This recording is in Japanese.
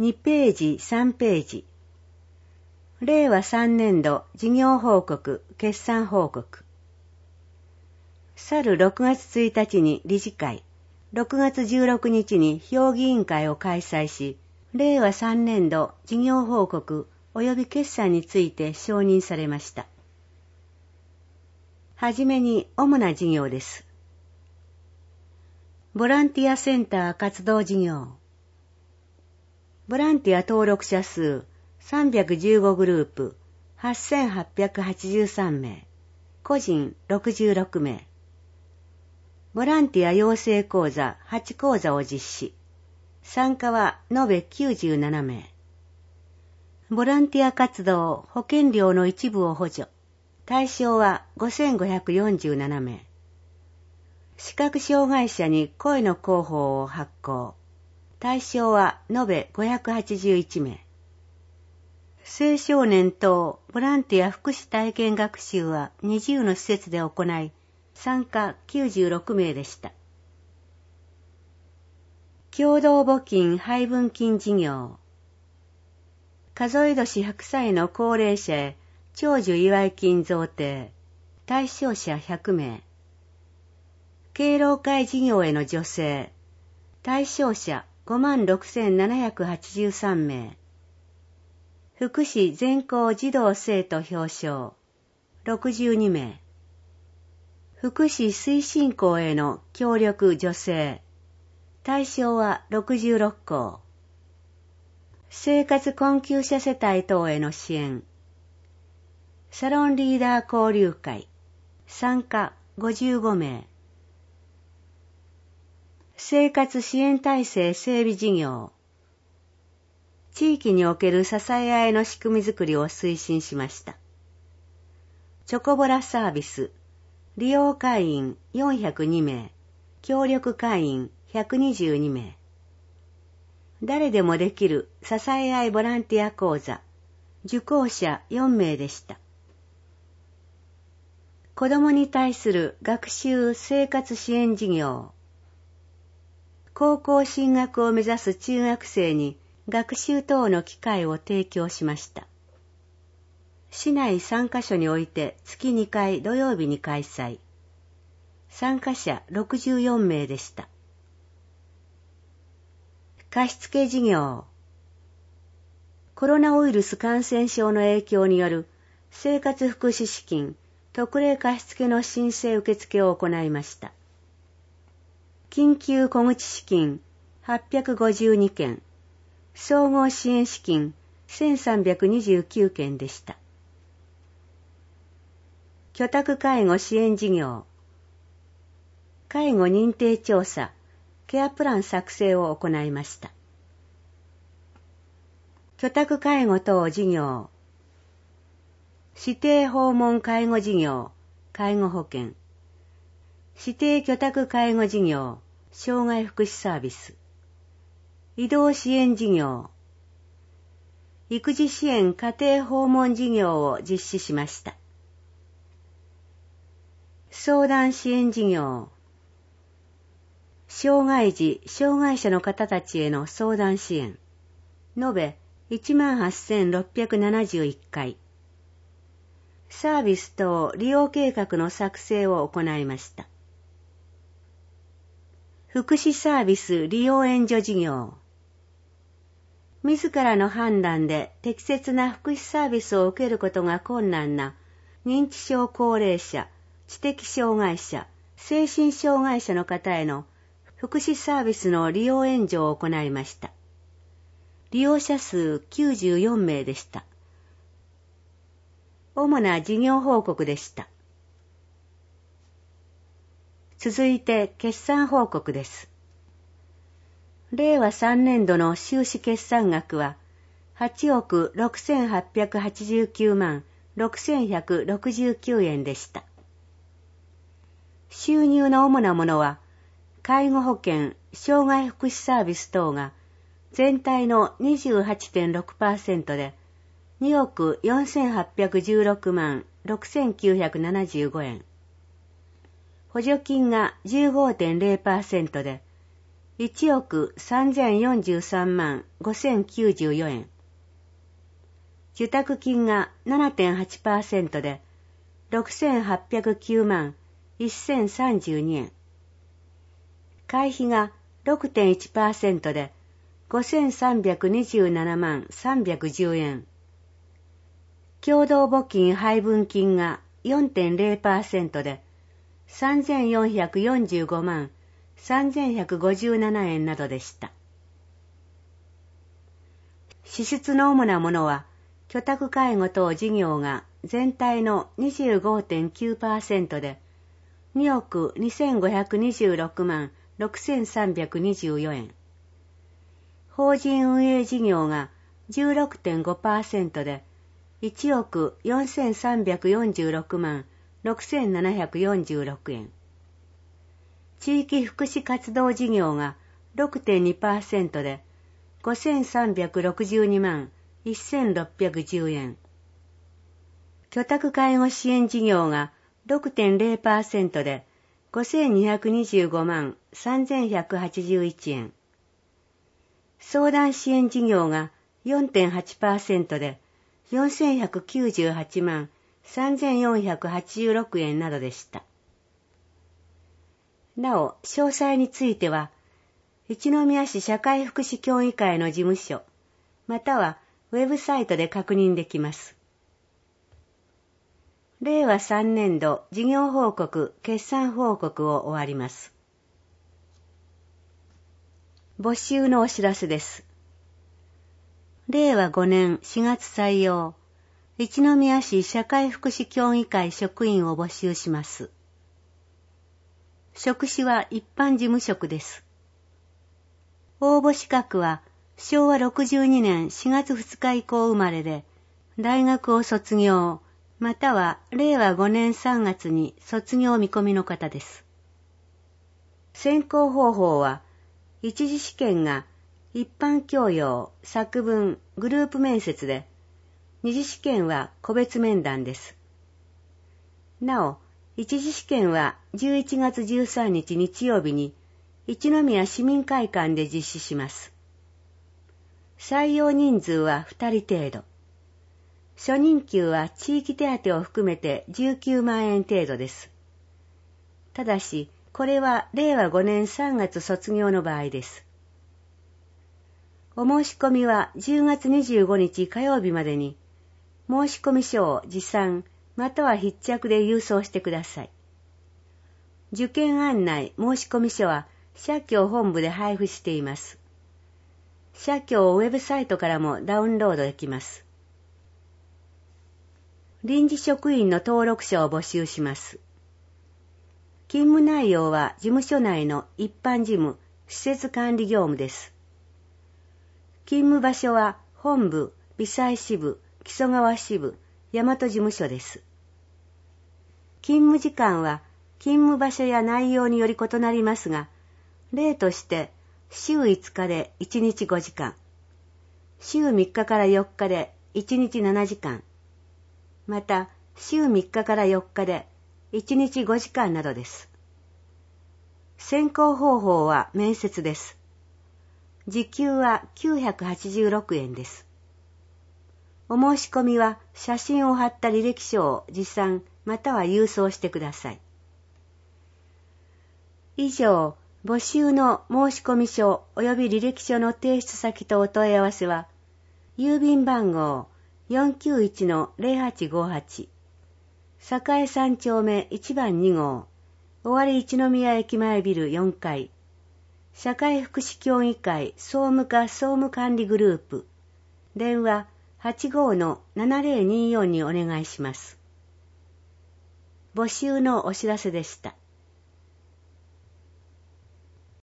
2ページ3ページ。令和3年度事業報告決算報告。去る6月1日に理事会、6月16日に評議員会を開催し、令和3年度事業報告及び決算について承認されました。はじめに主な事業です。ボランティアセンター活動事業。ボランティア登録者数315グループ8883名、個人66名。ボランティア養成講座8講座を実施。参加は延べ97名。ボランティア活動保険料の一部を補助。対象は5547名。視覚障害者に声の広報を発行。対象は延べ581名。青少年等ボランティア福祉体験学習は20の施設で行い、参加96名でした。共同募金配分金事業。数え年100歳の高齢者へ長寿祝い金贈呈。対象者100名。敬老会事業への助成。対象者56,783名。福祉全校児童生徒表彰。62名。福祉推進校への協力助成。対象は66校。生活困窮者世帯等への支援。サロンリーダー交流会。参加55名。生活支援体制整備事業。地域における支え合いの仕組みづくりを推進しました。チョコボラサービス。利用会員402名。協力会員122名。誰でもできる支え合いボランティア講座。受講者4名でした。子どもに対する学習生活支援事業。高校進学を目指す中学生に学習等の機会を提供しました。市内3カ所において月2回土曜日に開催。参加者64名でした。貸付事業。コロナウイルス感染症の影響による生活福祉資金特例貸付の申請受付を行いました。緊急小口資金852件、総合支援資金1329件でした。居宅介護支援事業。介護認定調査、ケアプラン作成を行いました。居宅介護等事業。指定訪問介護事業、介護保険。指定居宅介護事業、障害福祉サービス。移動支援事業。育児支援家庭訪問事業を実施しました。相談支援事業。障害児、障害者の方たちへの相談支援。延べ 18,671 回。サービス等利用計画の作成を行いました。福祉サービス利用援助事業。自らの判断で適切な福祉サービスを受けることが困難な認知症高齢者、知的障害者、精神障害者の方への福祉サービスの利用援助を行いました。利用者数94名でした。主な事業報告でした。続いて決算報告です。令和3年度の収支決算額は8億6889万6169円でした。収入の主なものは介護保険、障害福祉サービス等が全体の 28.6% で2億4816万6975円。補助金が 15.0% で 1億3043万5094円。受託金が 7.8% で6809万1032円。会費が 6.1% で5327万310円。共同募金配分金が 4.0% で3445万3157円などでした。支出の主なものは、居宅介護等事業が全体の 25.9% で2億2526万6324円。法人運営事業が 16.5% で1億4346万6746円。地域福祉活動事業が 6.2% で5362万1610円。居宅介護支援事業が 6.0% で5225万3181円。相談支援事業が 4.8% で4198万3486円などでした。なお、詳細については、一宮市社会福祉協議会の事務所、またはウェブサイトで確認できます。令和3年度事業報告・決算報告を終わります。募集のお知らせです。令和5年4月採用、一宮市社会福祉協議会職員を募集します。職種は一般事務職です。応募資格は昭和62年4月2日以降生まれで、大学を卒業、または令和5年3月に卒業見込みの方です。選考方法は、一次試験が一般教養、作文、グループ面接で、二次試験は個別面談です。なお、一次試験は11月13日日曜日に一宮市民会館で実施します。採用人数は2人程度。初任給は地域手当を含めて19万円程度です。ただし、これは令和5年3月卒業の場合です。お申し込みは10月25日火曜日までに、申込書を持参または筆着で郵送してください。受験案内申込書は社協本部で配布しています。社協ウェブサイトからもダウンロードできます。臨時職員の登録者を募集します。勤務内容は事務所内の一般事務、施設管理業務です。勤務場所は本部、微細支部、木曽川支部、大和事務所です。勤務時間は勤務場所や内容により異なりますが、例として週5日で1日5時間、週3日から4日で1日7時間、また週3日から4日で1日5時間などです。選考方法は面接です。時給は986円です。お申し込みは写真を貼った履歴書を持参または郵送してください。以上、募集の申込書及び履歴書の提出先とお問い合わせは、郵便番号 491-0858 栄3丁目1番2号尾張一宮駅前ビル4階社会福祉協議会総務課総務管理グループ電話 85-7024 にお願いします。募集のお知らせでした。